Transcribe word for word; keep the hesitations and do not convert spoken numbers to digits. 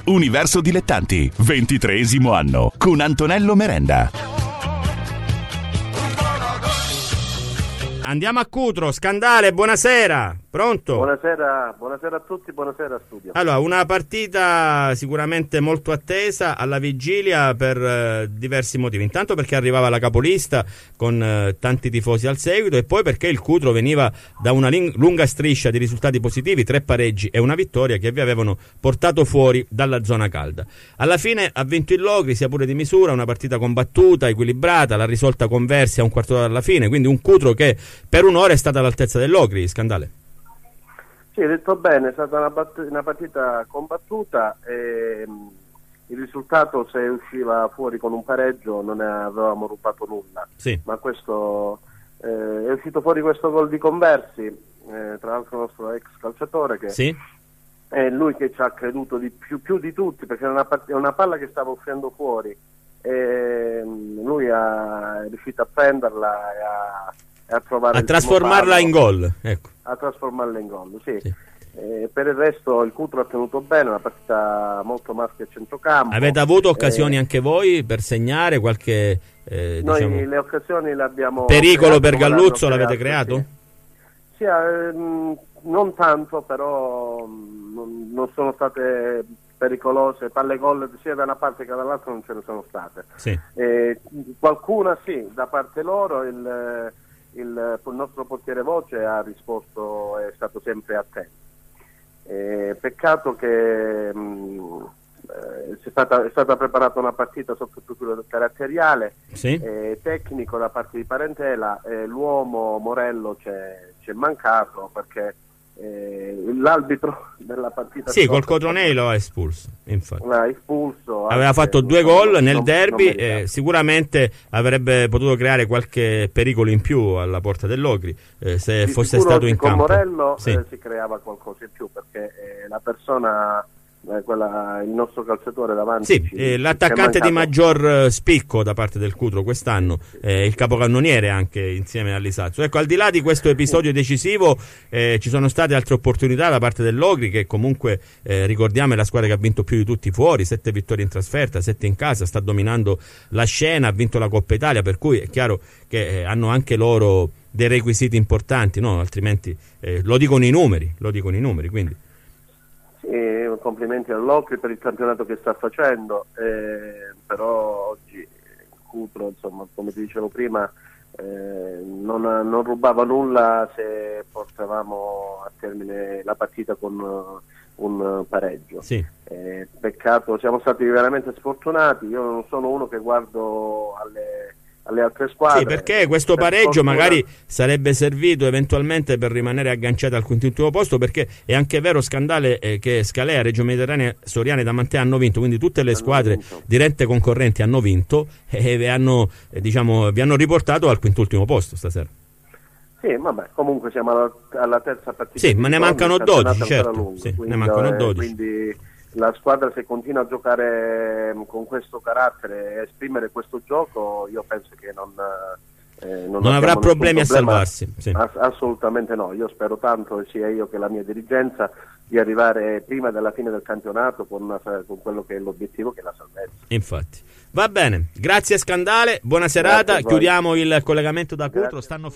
Universo Dilettanti, ventitreesimo anno, con Antonello Merenda. Andiamo a Cutro, Scandale, buonasera, pronto? Buonasera, buonasera a tutti, buonasera a studio. Allora, una partita sicuramente molto attesa alla vigilia per eh, diversi motivi. Intanto perché arrivava la capolista con eh, tanti tifosi al seguito, e poi perché il Cutro veniva da una ling- lunga striscia di risultati positivi, tre pareggi e una vittoria che vi avevano portato fuori dalla zona calda. Alla fine ha vinto il Locri, sia pure di misura, una partita combattuta, equilibrata, l'ha risolta Conversi a un quarto d'ora alla fine, quindi un Cutro che per un'ora è stata all'altezza del Locri, Scandale. Sì, hai detto bene, è stata una, bat- una partita combattuta e mh, il risultato, se usciva fuori con un pareggio, non ne avevamo rubato nulla. Sì. Ma questo eh, è uscito fuori questo gol di Conversi, eh, tra l'altro il nostro ex calciatore, che sì. è lui che ci ha creduto di più, più di tutti, perché è una, part- è una palla che stava uscendo fuori e mh, lui è riuscito a prenderla e a a trovare a trasformarla in gol, ecco. A trasformarla in gol, sì. sì. Eh, per il resto il Cutro ha tenuto bene, una partita molto maschia a centrocampo. Avete avuto occasioni eh, anche voi per segnare qualche eh, noi diciamo, le occasioni le abbiamo pericolo creato, per Galluzzo l'avete creato? Sì, sì ehm, non tanto, però non, non sono state pericolose, palle gol sia da una parte che dall'altra non ce ne sono state. Sì. Eh, qualcuna sì, da parte loro. il Il, il nostro portiere Voce ha risposto, è stato sempre attento. Eh, peccato che mh, eh, è, stata, è stata preparata una partita sotto il profilo caratteriale, sì. eh, tecnico da parte di Parentela, eh, l'uomo Morello c'è, c'è mancato perché eh, l'arbitro della partita sì, col Cotonei lo ha espulso, infatti. l'ha espulso, aveva fatto due gol nel non, derby non eh, sicuramente avrebbe potuto creare qualche pericolo in più alla porta del Locri eh, se di fosse stato in con campo. Morello sì. eh, si creava qualcosa in più perché eh, la persona eh, quella, il nostro calciatore davanti sì, ci, eh, l'attaccante di maggior spicco da parte del Cutro quest'anno, eh, il capocannoniere anche insieme a Lisazzo. Ecco, al di là di questo episodio decisivo eh, ci sono state altre opportunità da parte del Locri, che comunque eh, ricordiamo è la squadra che ha vinto più di tutti fuori, sette vittorie in trasferta, sette in casa, sta dominando la scena, ha vinto la Coppa Italia, per cui è chiaro che eh, hanno anche loro dei requisiti importanti, no? Altrimenti eh, lo dicono i numeri, lo dicono i numeri, quindi sì, complimenti al Locri per il campionato che sta facendo, eh, però oggi il Cutro, insomma, come ti dicevo prima, eh, non, non rubava nulla se portavamo a termine la partita con uh, un pareggio. Sì. Eh, peccato, siamo stati veramente sfortunati. Io non sono uno che guardo alle alle altre squadre. Sì, perché questo per pareggio fortuna magari sarebbe servito eventualmente per rimanere agganciati al quintultimo posto, perché è anche vero, Scandale, eh, che Scalea, Reggio Mediterranea, Soriano e Damantea hanno vinto, quindi tutte le squadre vinto. dirette concorrenti hanno vinto e vi hanno, eh, diciamo, vi hanno riportato al quintultimo posto stasera. Sì, vabbè, comunque siamo alla, alla terza partita. Sì, ma ne mancano dodici, certo. Lungo, sì, quindi, ne mancano eh, dodici. Quindi la squadra, se continua a giocare con questo carattere e esprimere questo gioco, io penso che non, eh, non, non avrà problemi problema. a salvarsi. Sì. Ass- assolutamente no, io spero tanto, sia io che la mia dirigenza, di arrivare prima della fine del campionato con, una, con quello che è l'obiettivo, che è la salvezza. Infatti. Va bene, grazie Scandale, buona serata, chiudiamo il collegamento da Cutro. Stanno